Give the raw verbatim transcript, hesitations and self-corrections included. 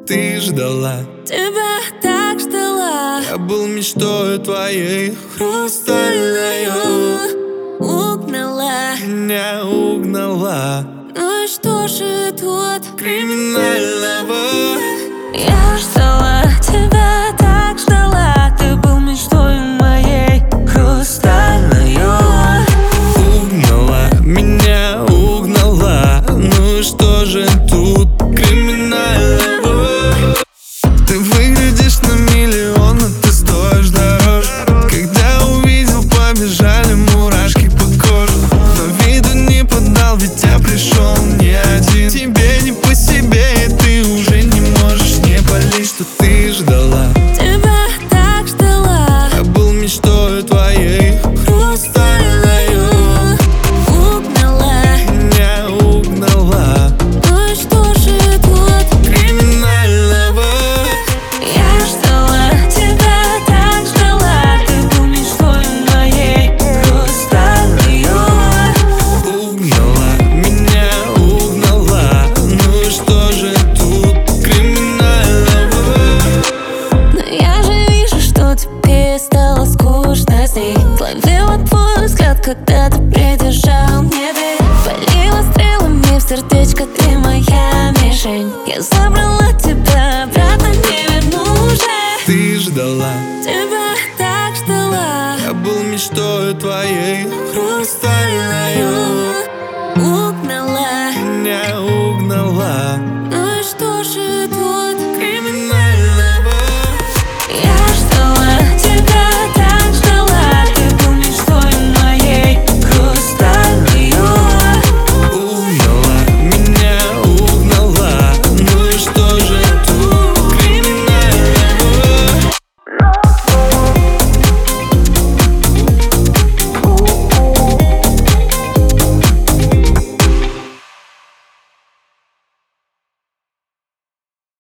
ты ждала. Тебя так ждала. Я был мечтой твоей хрустальной. Угнала, меня угнала. ну и что же тут криминального? Я ждала, тебя так ждала. Ты был мечтой моей хрустальной. Угнала, меня угнала. Ну и что же тут криминального? Ты выглядишь на миллион, но ты стоишь дороже. Когда увидел, побежали мурашки по коже. Но виду не подал, ведь я пришел не один. Тебе не по себе, и ты уже не можешь не болеть, что ты ждала. Тебя так ждала. Я был мечтой твоей хрустальной. Угнала, меня угнала. ну и что же тут криминального? Я ждала, тебя так ждала. Ты был мечтой моей хрустальной. Угнала, меня угнала. Ну и что же тут криминального? Но я же вижу, что тебе стало скучно с ней. Словила твой взгляд, когда ты придержал мне дверь. Полила стрелами в сердечко, ты моя мишень. Я забрала тебя, обратно не верну уже. Ты ждала, Тебя так ждала. я был мечтой твоей хрустальной.